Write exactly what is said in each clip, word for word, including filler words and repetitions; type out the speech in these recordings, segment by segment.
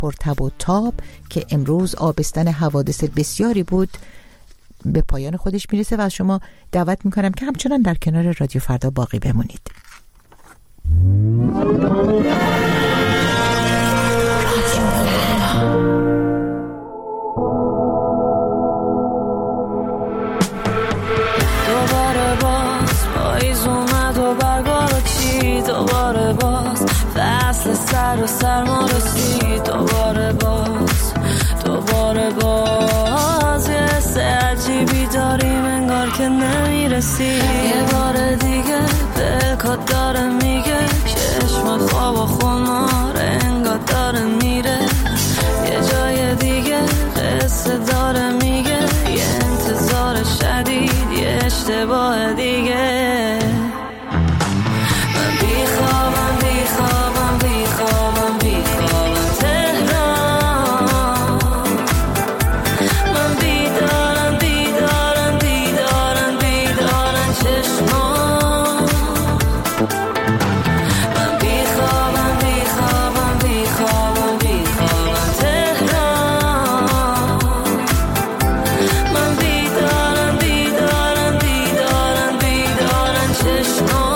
پرتب و تاب که امروز آبستن حوادث بسیاری بود به پایان خودش میرسه و از شما دعوت میکنم که همچنان در کنار رادیو فردا باقی بمونید. دوباره باز پاییز اومد و برگارو چید، دوباره باز فصل سر و سرما رسید، دوباره باز دوباره باز یه حس عجیبی داریم انگار که نمیرسی. یه بار دیگه دلکات داره میگه چشمات خواب و خمار انگار داره میره، یه جای دیگه قصه داره میگه یه انتظار شدید یه اشتباه دیگه. من بیخوابم بیخوابم بیخوابم بیخوابم تهران، من بیدارم بیدارم بیدارم بیدارم چشمان، من بیخوابم بیخوابم بیخوابم بیخوابم تهران، من بیدارم بیدارم بیدارم بیدارم چشمان.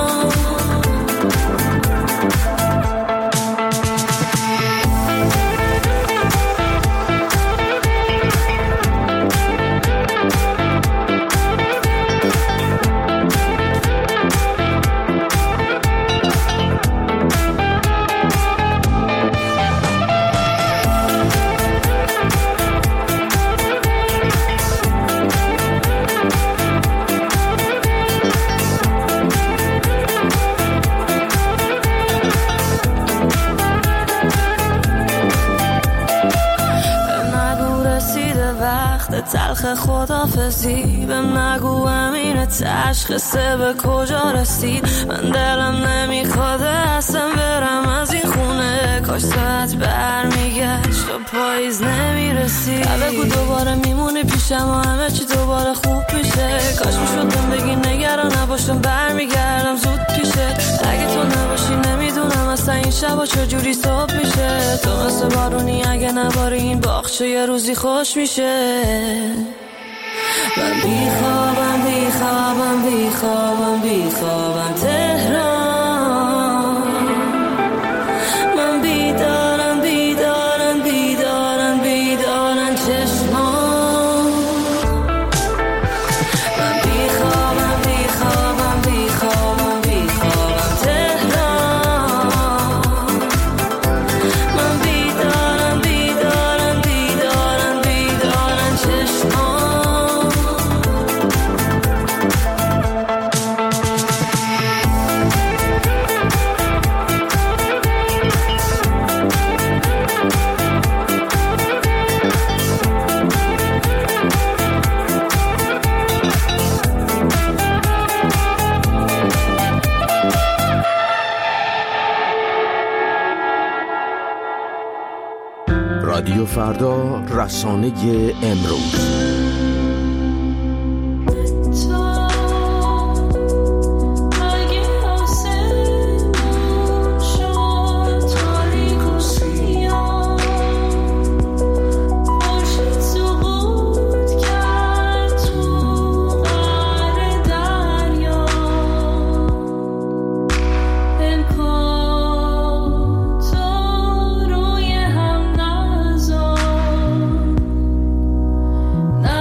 تلخ خدافزی بهم نگو امین تشخیصه به کجا رسید، من دلم نمیخواد اصلا برم از این خونه، کاش ساعت برمیگشت و پاییز نمیرسی. بگو دوباره میمونی پیشم و همه چی دوباره خوب میشه، کاش میشدم بگی نگران نباشم برمیگردم زود پیشه، اگه تو نباشی نمیدونم اصلا این شبا چجوری صبح میشه، تو مثل بارونی اگه نباری این باغچه یه روزی خوش میشه. من بیخوابم بیخوابم بیخوابم بیخوابم تهران، من بیدارم بیدارم بیدارم بیدارم چشمان، من بیخوابم بیخوابم بیخوابم بیخوابم تهران، من بیدارم بیدارم بیدارم بیدارم چشمان. رادیو فردا، رسانه امروز. نه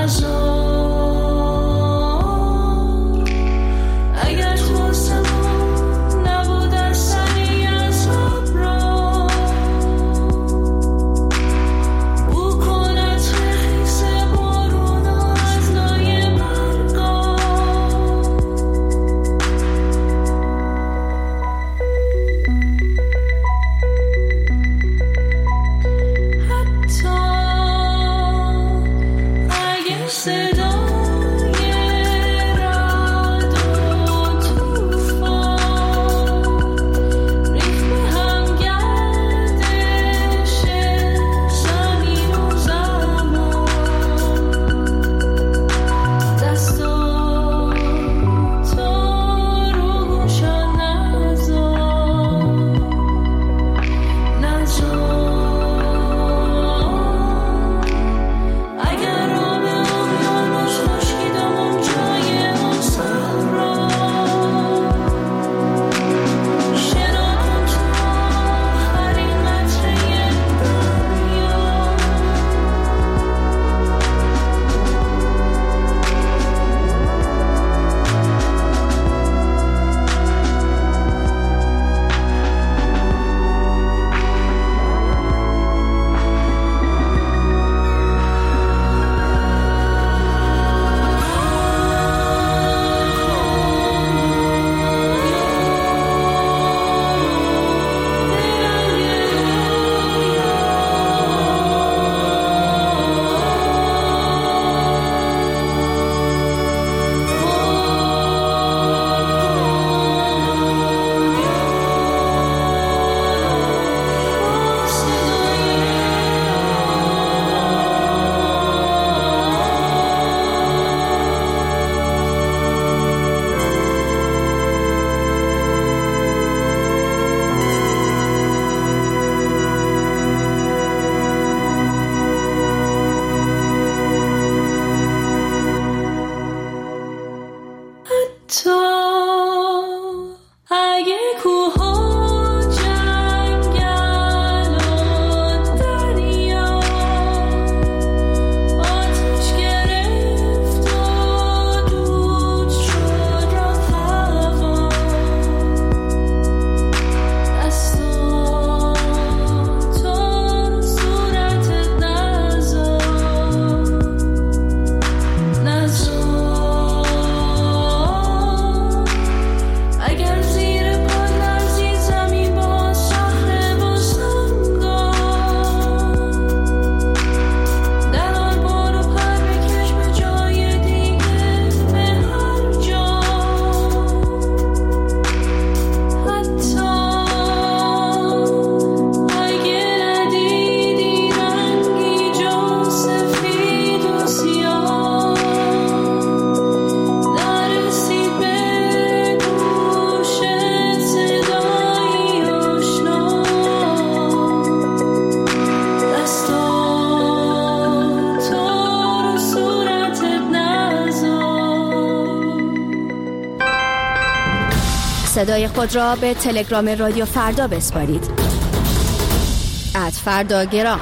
صدای خود را به تلگرام رادیو فردا بسپارید. ات فردا گرام.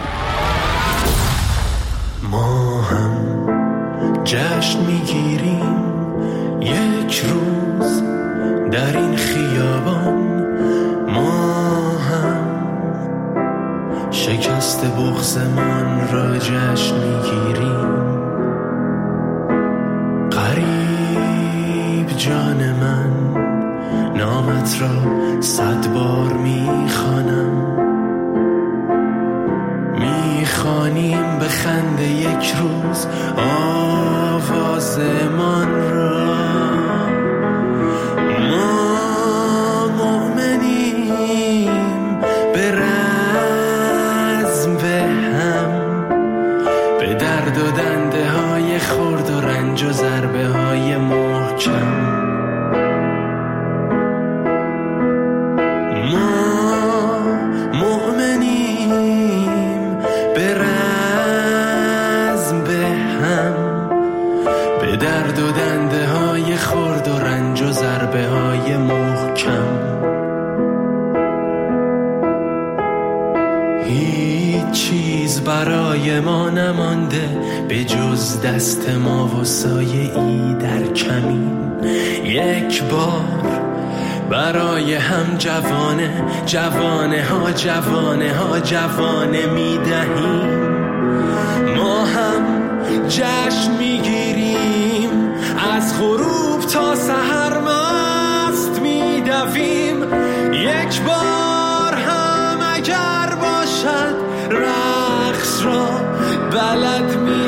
ما هم جشن میگیریم یک روز در این خیابان، ما هم شکست بغضمان را جشن میگیریم. غریب جان من، نامت را صد بار میخوانم، میخوانیم به خنده یک روز آوازمان را. ما مؤمنیم به رزم به هم، به درد و دنده های خرد و رنج و ضربه های محکم. درد و دنده های خرد و رنج و ضربه های محکم. هیچ چیز برای ما نمانده به جز دست ما و سایه ای در کمین. یک بار برای هم جوانه جوانه ها جوانه ها جوانه می دهیم. ما هم جشن می گیریم، از غروب تا سحر مست می دویم. یک بار هم اگر باشد رقص را بلد می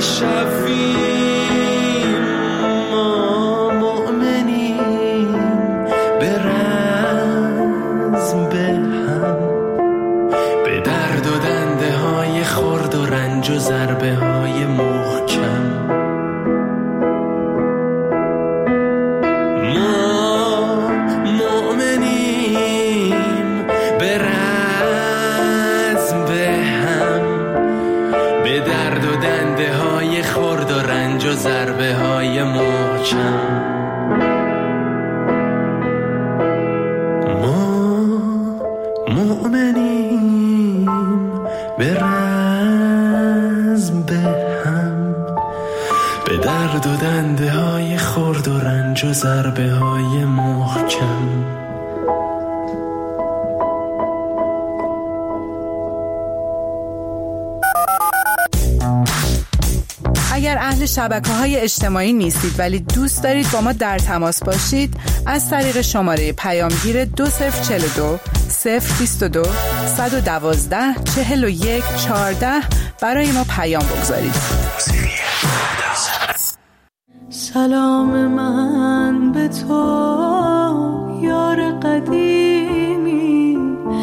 شویم. ما مؤمنیم به رزم به هم، به درد و دنده های خرد و رنج و ضربه های محکم. ضربه های محکم. ما مؤمنیم به رزم به هم، به درد و دنده های خرد و رنج و ضربه های محکم. اگر اهل شبکه‌های اجتماعی نیستید ولی دوست دارید با ما در تماس باشید، از طریق شماره پیامگیر دو صفر چهل و دو صفر بیست و دو صد و دوازده چهل و یک چهارده برای ما پیام بگذارید. سلام من به تو یار قدیمی،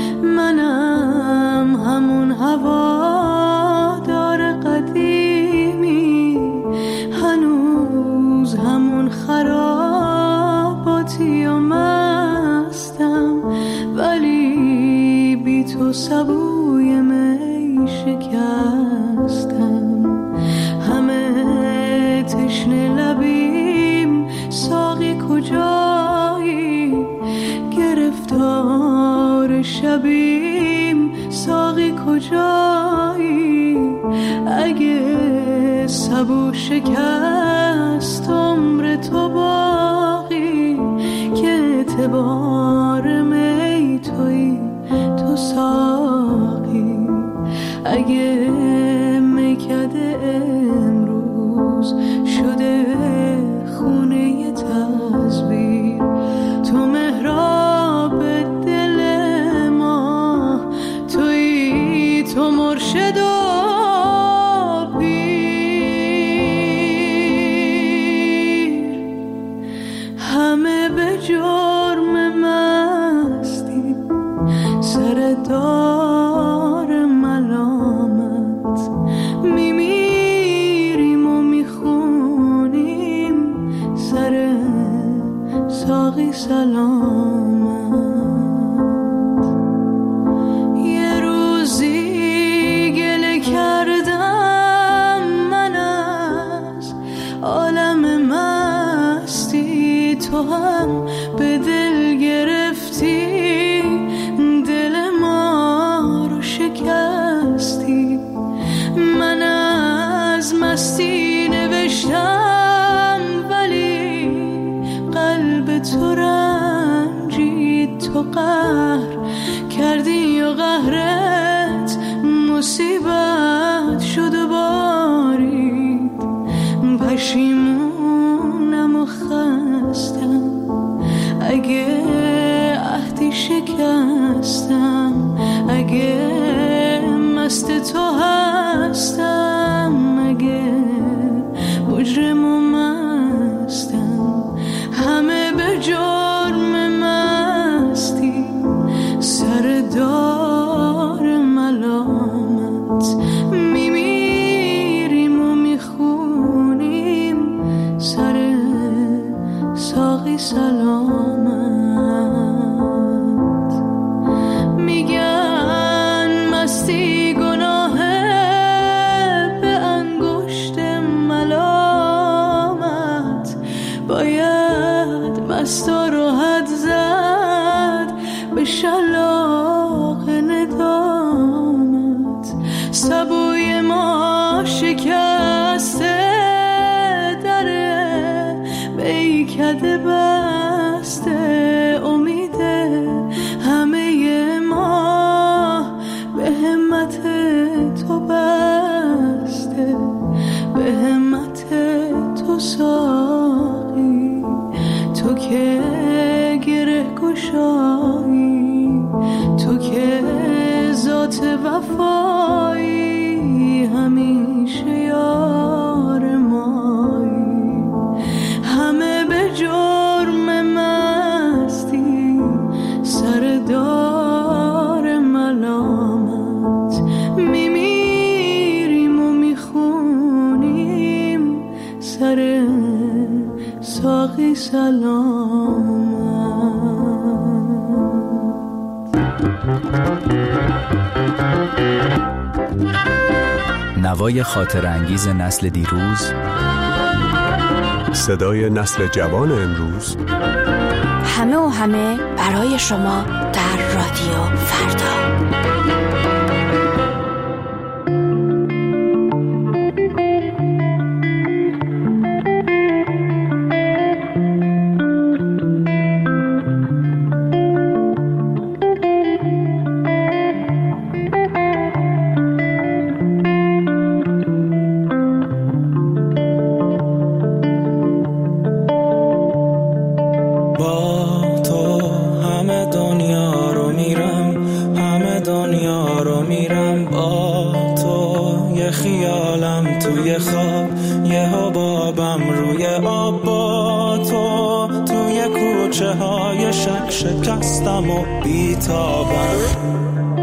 منم همون هوادار قدیمی، هنوز همون خراباتی و مستم، ولی بی تو سبوی می شکستم. همه تشنه لبیم، ساقی کجایی؟ گرفتار شبیم، ساقی کجایی؟ اگه سبو شکست عمر تو باقی، که اعتبار می توی تو ساقی. اگه میکده امروز شده خونه تصویر، تو محراب دل ما توی، تو مرشد و پیر. همه به جرم مستی سر دار ملامت، میمیریم و میخونیم تو قهر کردی و قهرت مصیبت شد و بارید. پشیمونم و خستم اگه عهدی شکستم، اگه مست تو هستم، اگه مجرم و مستم. همه به جرم مستی سر دار ملامت میمیریم و میخونیم سر ساقی سلامت. میگن مستی گناهه به انگشت ملامت، باید مستا رو حد زد به شلاق ندامت. سبوی ما شکسته دره بیکده بسته، امیده همه ما به همت تو بسته، به همت تو ساقی، تو که گره گشایی، تو که ذات وفایی، همیشه یار مایی. همه به جرم مستی سر دار ملامت میمیریم و میخونیم سر ساقی سلامت. نوای خاطر انگیز نسل دیروز، صدای نسل جوان امروز، همه و همه برای شما در رادیو فردا. شکستم و بیتابم.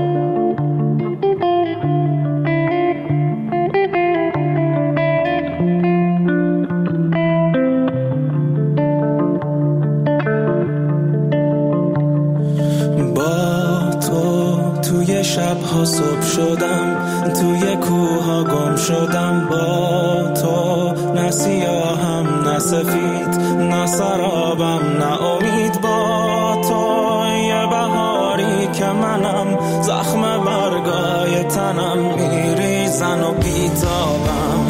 با تو توی شبها صبح شدم، توی کوها گم شدم. با تو نه سیاهم نه سفید، نه سرابم نه امید. با تو یه بهاری که منم، زخم برگای تنم میریزن و بیتابم.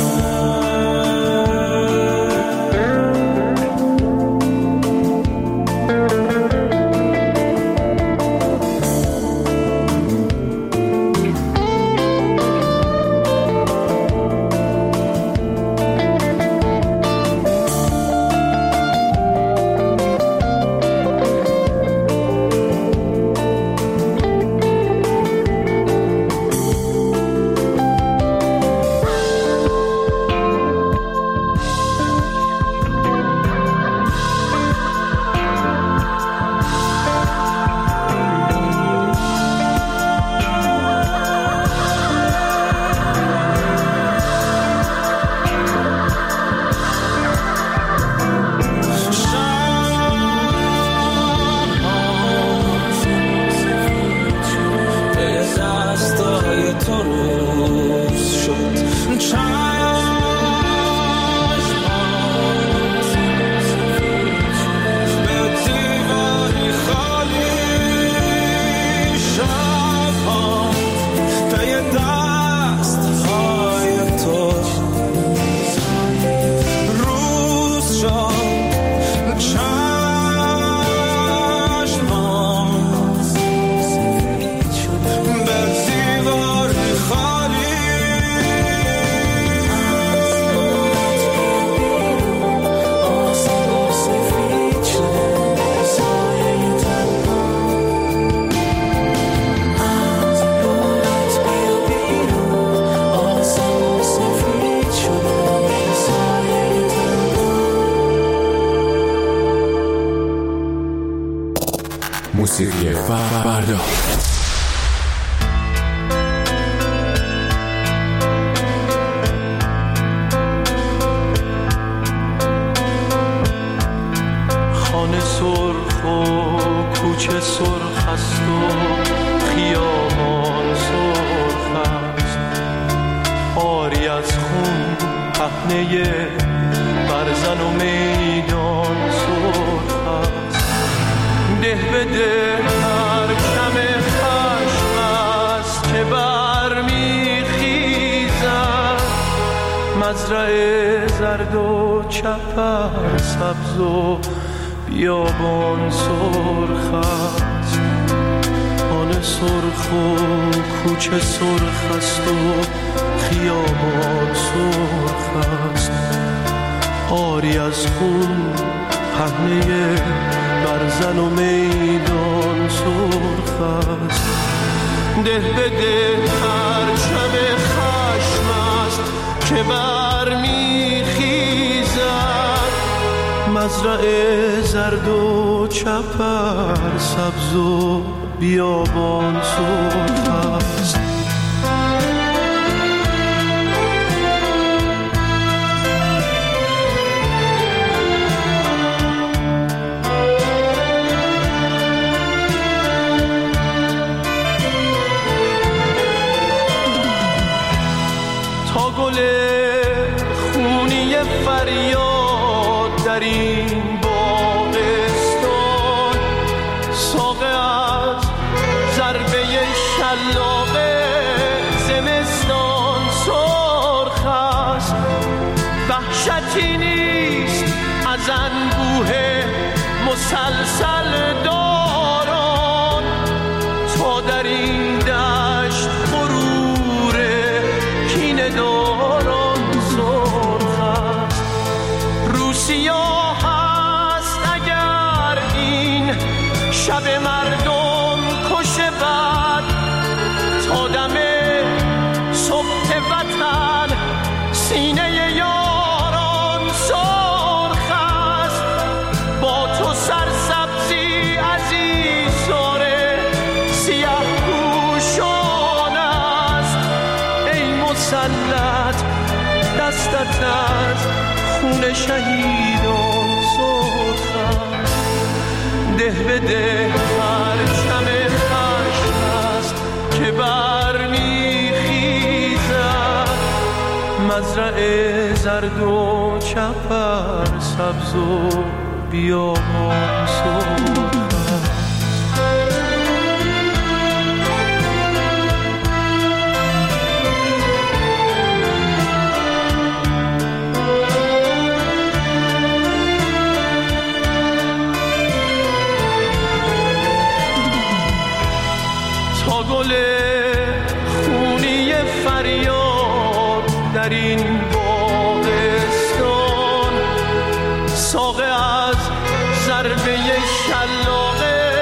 موسیقی فردا. خانه سرخ و کوچه سرخ است و خیابان سرخ است، آری از خون پهنه برزن و میدان سرخ است. ده به ده پرچم خشم است که برمیخیزد، مزرعه زرد و چپر سبز و بیابان سرخ است. خانه سرخ و کوچه سرخ است و خیابان سرخ است، آری از خون پهنه برزن و میدان سرخ است. ده به ده پرچم خشم است که برمیخیزد، مزرعه زرد و چپر سبز و بیابان سرخ است. گل خونی فریاد در این باغستان، ساقه از ضربه شلاق زمستان سرخ است. وحشتی نیست از انبوه مسلسل داران، تا در این دشت غرور کینه داران سرخ است. روسیاه هست اگر این شب مردم کشه بد، تا دم صبح وطن سینه یاران سرخ است. با تو سرسبزی عزیزاره سیاه پوشان است، ای مسلط دستت از خون شهیدان سرخ است. ده به ده پرچم خشم است که برمیخیزد، مزرعه زرد و چپر سبز و بیابان سرخ است. تا گل خونی فریاد در این باغستان، ساقه از ضربه شلاق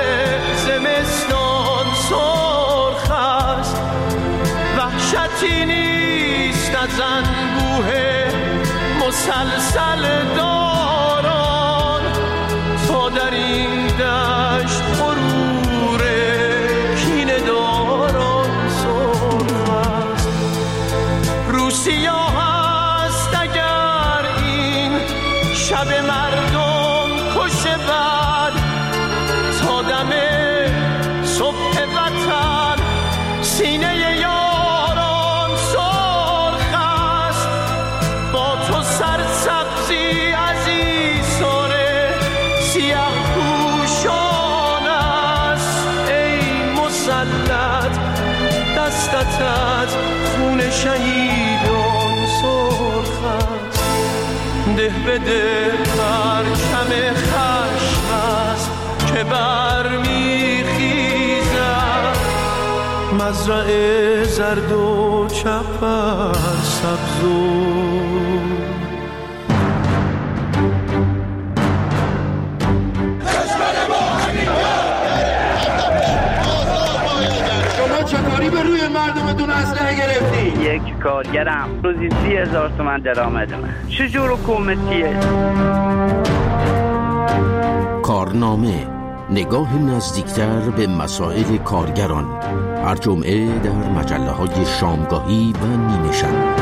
زمستان سرخ است. وحشتی نیست از انبوه مسلسل داران، تا در این دشت غرور کینه داران سرخ است. روسیاه هست اگر این شب مردم کشه بد، تا دم صبح وطن سینه یاران سرخ است. با تو سرسبزی عزیزاره سیاه پوشان است، ای مسلط دستت از خون شهیدان سرخ است. ده به ده پرچم خشم است که برمیخیزد، مزرعه زرد و چپر سبز و چطوری به روی مردمتون اسلحه گرفتی؟ یک کارگرم روزی سی هزار تومن درآمد من. چجور حکومتیه؟ کارنامه نگاه نزدیکتر به مسائل کارگران، هر جمعه در مجله های شامگاهی و نیمه شب.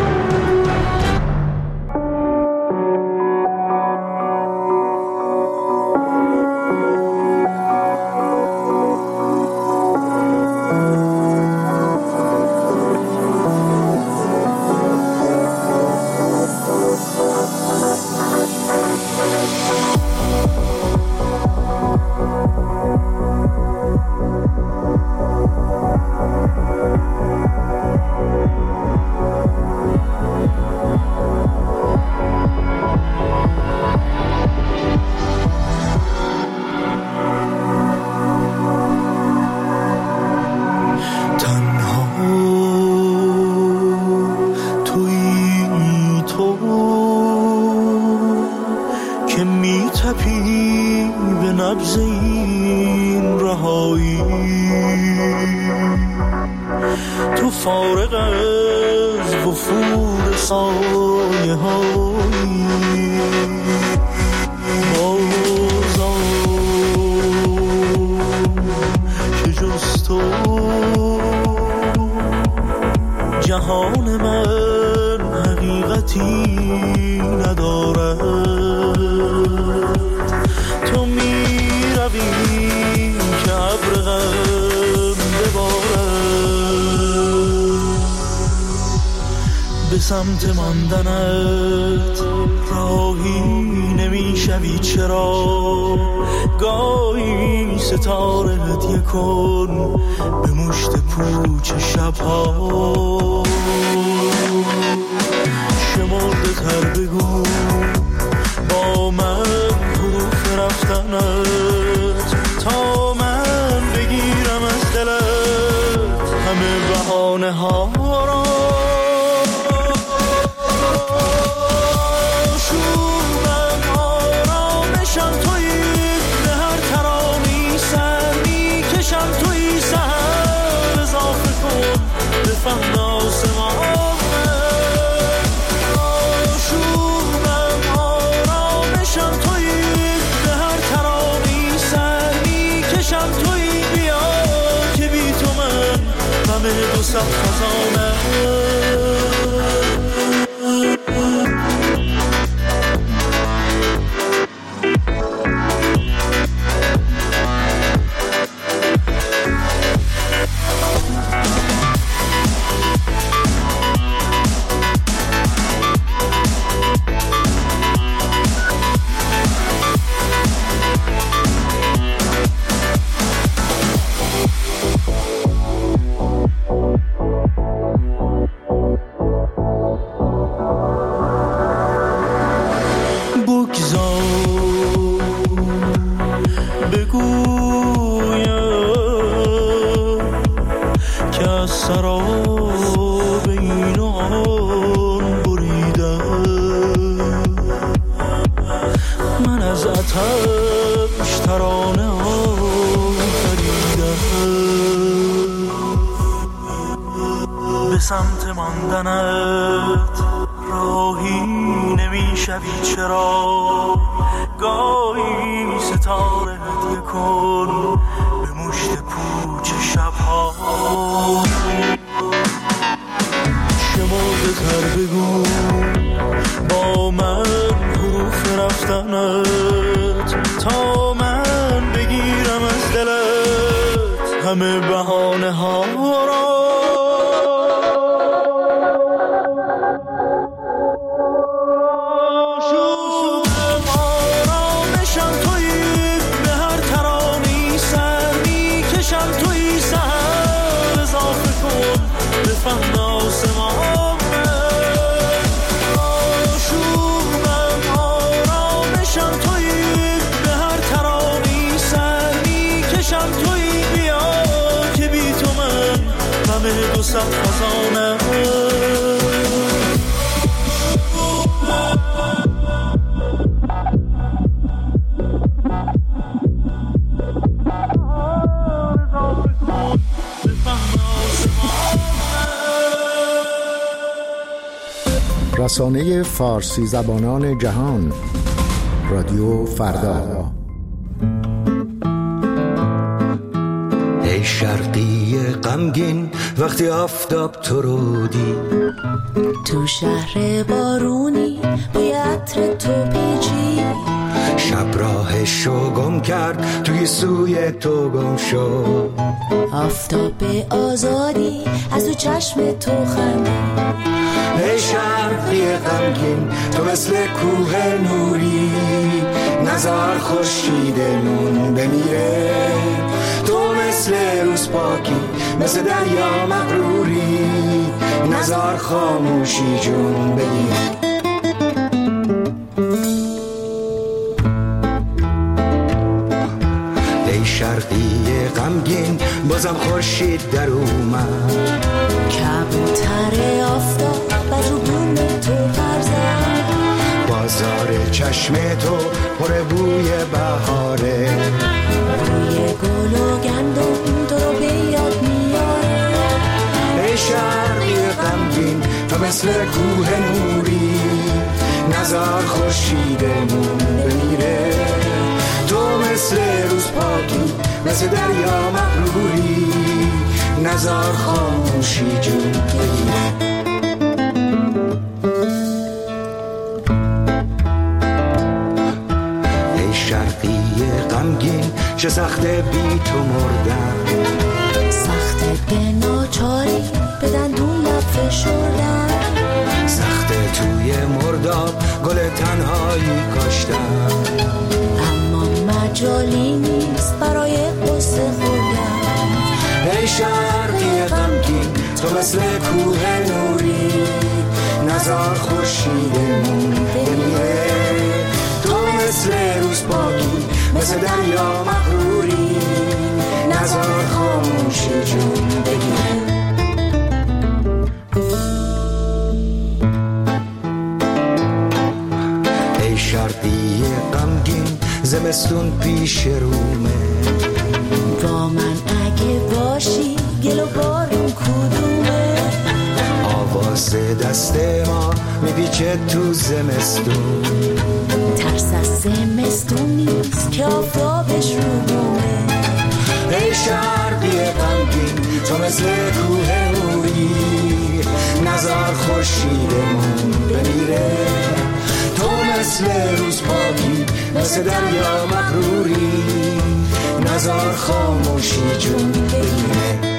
جهان من حقیقتی ندارد، تو می روی که ابر غم ببارد، به سمت ماندنت راهی نمی شوی چرا؟ گاهی ستاره هدیه کن به مشت پوچ شبها، شمرده تر بگو با من حروف رفتنت، تا من بگیرم از دلت همه بهانه ها را. شومم آرامشم تویی، به هر ترانی سر میکشم تویی، سر اضافه کن به فهم آسمان. شومم آرامشم تویی، به هر ترانی سر میکشم تویی، بیا که بی تو من همه دو صد خزانه. به سمت ماندنت راهی نمی شوی چرا؟ گاهی ستاره هدیه کن به مشت پوچ شبها، شمرده تر بگو با من حروف رفتنت، تا من بگیرم از دلت همه بهانه ها را. فهم آسمان شومم آرامشم تویی، به هر ترانی سر میکشم تویی، بیا که بی تو من همه دو صد خزانه. رسانه فارسی زبانان جهان، رادیو فردا. ای شرقی غمگین وقتی آفتاب تو رو دید، تو شهر بارونی بوی عطر تو پیچی، شب راهشو گم کرد توی سوی تو گم شد، آفتاب آزادی از تو چشم تو خندید. ای شرقی غمگین تو مثل کوه نوری، نزار خورشیدمون بمیره، تو مثل روز پاکی مثل دریا مغروری، نزار خاموشی جون بگیر. ای شرقی غمگین بازم خورشید در اومد، کبوتر آفتاب بر رو بوم تو پر زد، بازار چشم تو پر بوی بهاره، بوی گل و گندم تو رو به یاد میاره. ای شرقی غمگین تو مثل کوه نوری، نزار خورشیدمون بمیره، تو مثل روز پاکی مثل دریا مغروری، نزار خاموشی جون بگیره. ای شرقی غمگین چه سخته بی تو مردن، سخته به ناچاری به دندون لب فشردن، سخته توی مرداب گل تنهایی کاشتن، اما مجالی نیست برای قصه خوردن. ای شرقی غمگین تو مثل کوه نوری، نزار خورشیدمون بمیره، تو مثل روز پاکی مثل دریا مغروری، نزار خاموشی جون بگیره. ای شرقی غمگین زمستون پیش رومه، با من اگه باشی گل و بارون کدومه، آواز دست ما میپیچه تو زمستون، ترس از زمستون نیست که آفتابش رو بومه. ای شرقی غمگین تو مثل کوه نوری، نزار خورشیدمون بمیره، تو مثل روز پاکی مثل دریا مغروری، نزار خاموشی جون بگیره.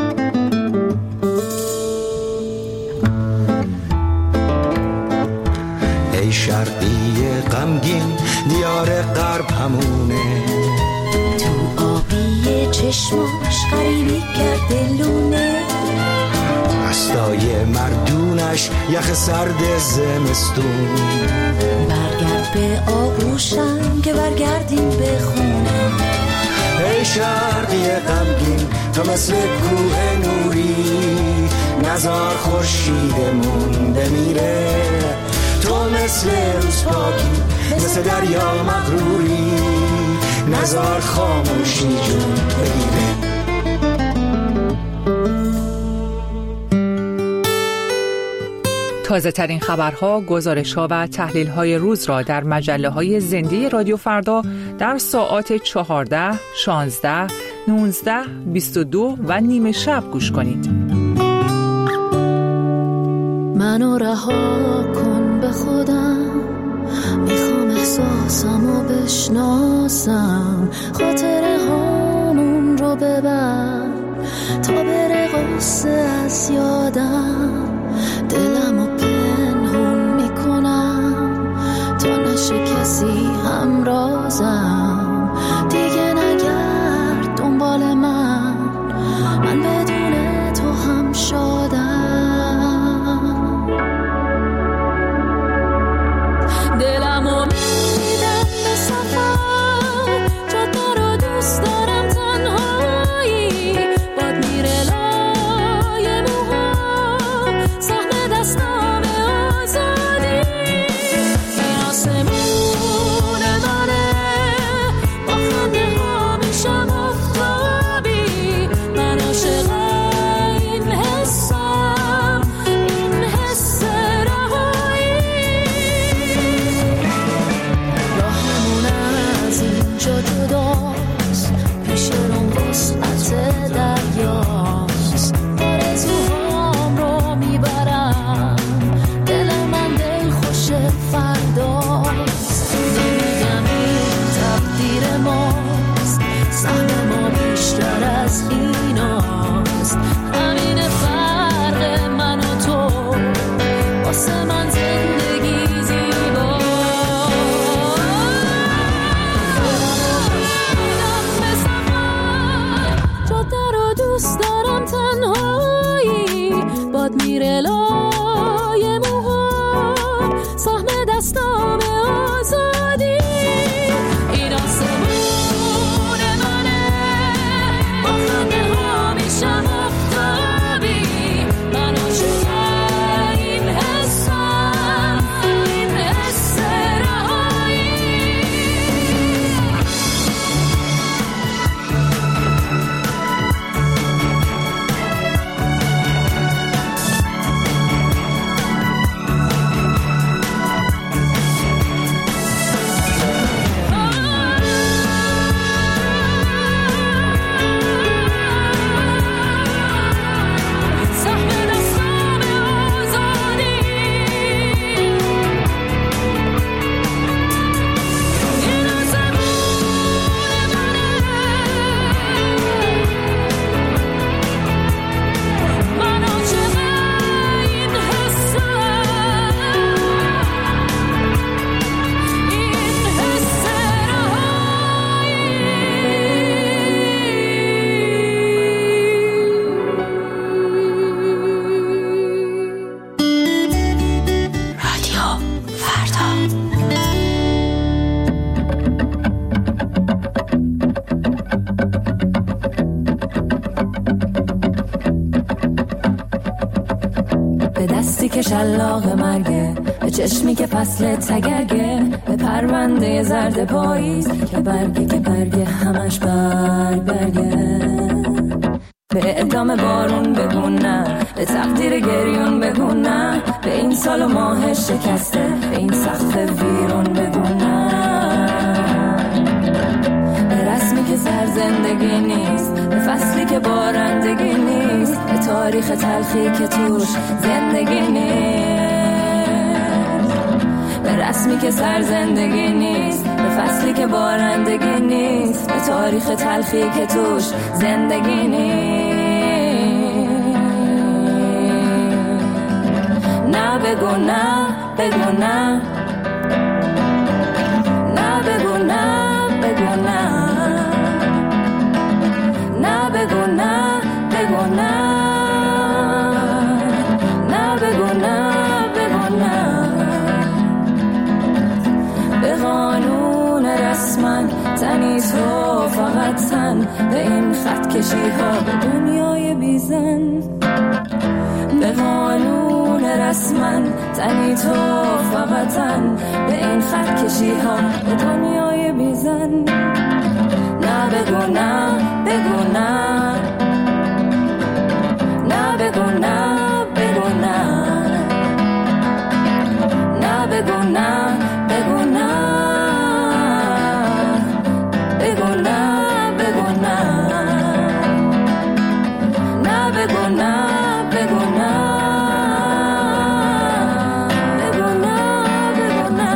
ای شرقی غمگین دیار غرب همونه، تو آبی چشماش غریبی کرده لونه، دستای مردونش یخ سرد زمستون، برگرد به آغوشم که برگردیم به خونه. ای شرقی غمگین تو مثل کوه نوری، نزار خورشیدمون بمیره، تو مثل روز پاکی مثل دریا مغروری، نزار خاموشی جون بگیره. تازه ترین خبرها، گزارش‌ها و تحلیل‌های روز را در مجله‌های زنده رادیو فردا در ساعات چهارده، شانزده، نوزده، بیست و دو و نیمه شب گوش کنید. منو رها کن به خودم، میخوام احساسمو بشناسم، خاطره هامون رو ببر تا بره غصه از یادم، دلمو پنهون میکنم تا نشه کسی همرازم، دیگه نگرد دنبال من، من بدون تو هم شادم، دلمو میدم به سفر، جاده رو دوست دارم تنهایی، باد میره لای موهام، سهم دستم شلاق مرگه، به چشمی که فصل تگرگه، به پرونده زرد پاییز که برگه که برگه همش برگ برگه. به اعدام بارون بگو نه، به تقدیر گریون بگو نه، به این سال و ماه شکسته، به این سقف ویرون بگو نه. به رسمی که سر زندگی نیست، به فصلی که بارندگی نیست، به تاریخ تلخی که توش زندگی نیست. به رسمی که سر زندگی نیست، به فصلی که بارندگی نیست، به تاریخ تلخی که توش زندگی نیست. نه بگو نه، بگو نه، نه بگو نه، بگو نه، نه بگو نه، بگو نه، نه بگو نه، بگو نه. به قانون رسما تنی تو فقط تن، به این خط کشی ها به دنیای بیزن. به قانون رسما تنی تو فقط تن، به این خط کشی ها به دنیای بیزن. نه بگو نه، بگو نه، نه بگو نه، بگو نه، نه بگو نه، بگو نه، بگو نه، بگو نه، نه بگو نه، بگو نه، بگو نه، بگو نه.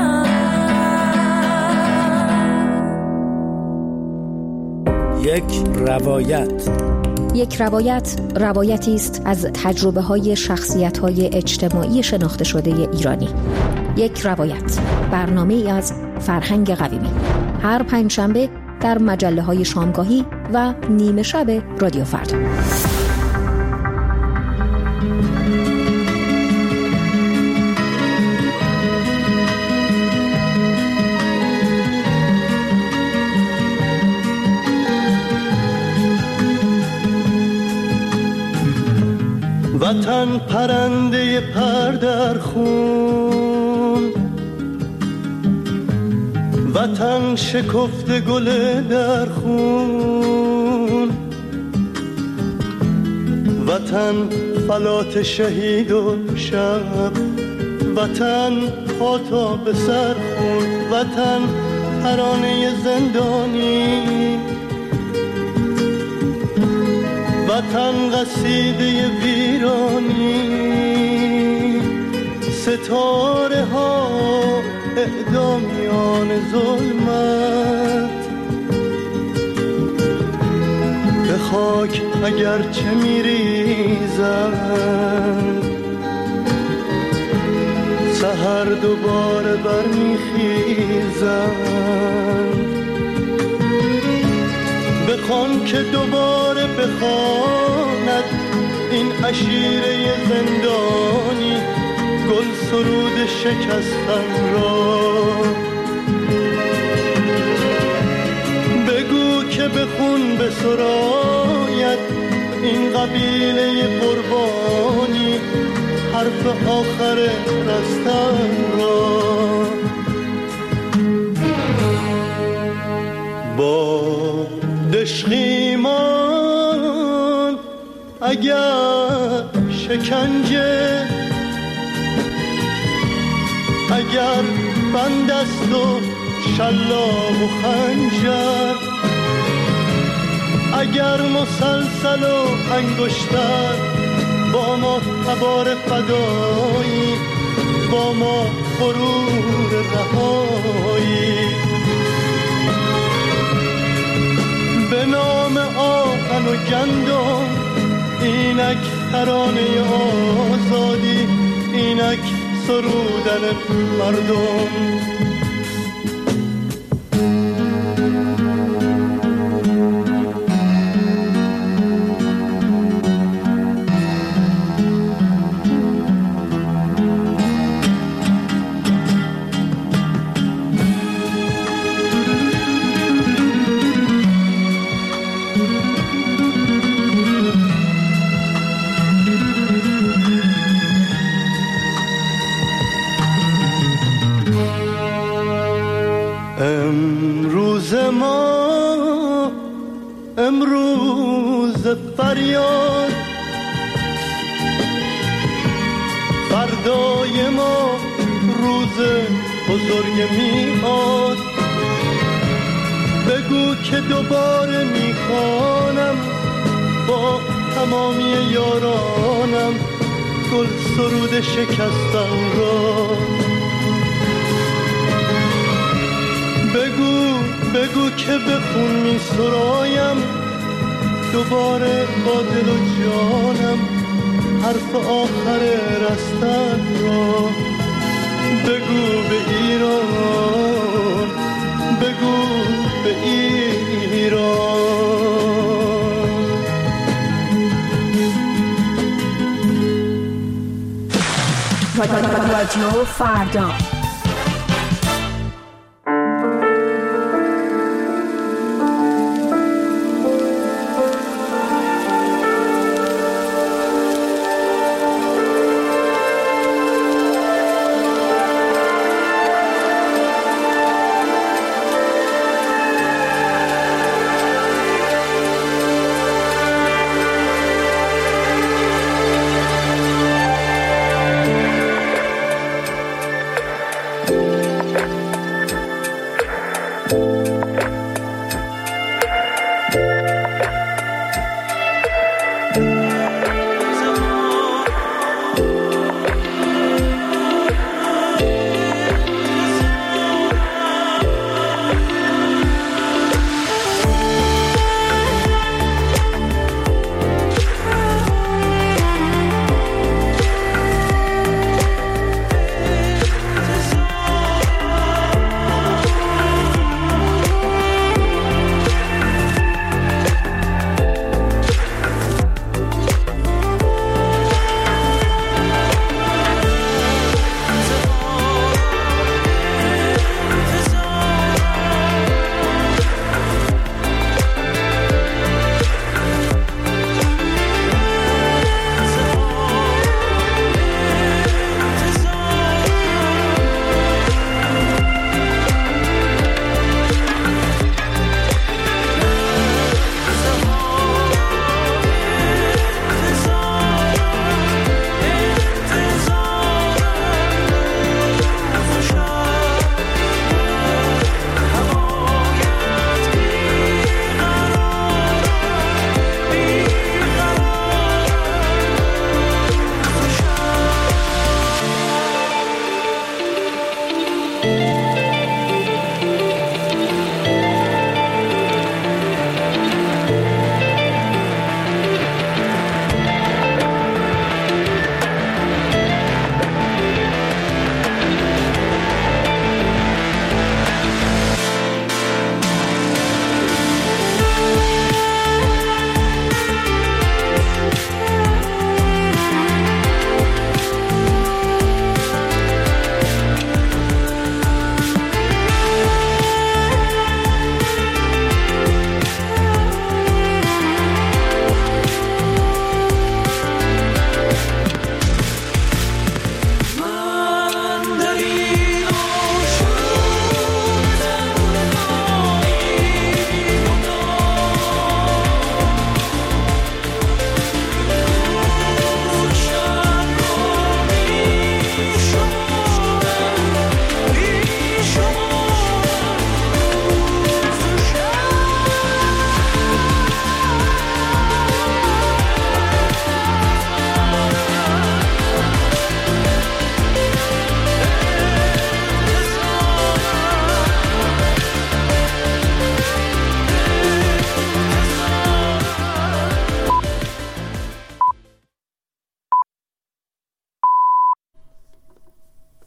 یک روایت. یک روایت روایتی است از تجربه های شخصیت های اجتماعی شناخته شده ایرانی. یک روایت، برنامه ای از فرهنگ قویمی، هر پنجشنبه در مجله های شامگاهی و نیمه شب رادیو فردا. وطن پرنده پر در خون، وطن شکفته گل در خون، وطن فلات شهید و شب، وطن پا تا به سر خون، وطن ترانه زندانی، وطن قصیده ویرانی، ستاره ها اعدامیان ظلمت، به خاک اگر چه میریزد، سحر دوباره برمیخیزد. بخوان که دوباره بخواند این عشیره زندانی، گل سرود شکستن را. بگو که به خون بسراید این قبیله قربانی، حرف آخر رستن را. با دشخیمان اگر شکنجه، اگر بند است و شلاق و خنجر، اگر مسلسل و انگشتر، با ما تبار فدایی، با ما غرور رهایی. به نام آهن و گندم اینک ترانه آزادی، اینک سرودن مردم. امروز ما امروز فریاد، فردای ما روز بزرگ میاد. بگو که دوباره میخوانم با تمامی یارانم گل سرود شکستن را. بگو بگو که بخون می سرایم دوباره با دل و جانم حرف آخر رستن را. بگو به ایران، بگو به ایران. رادیو فردا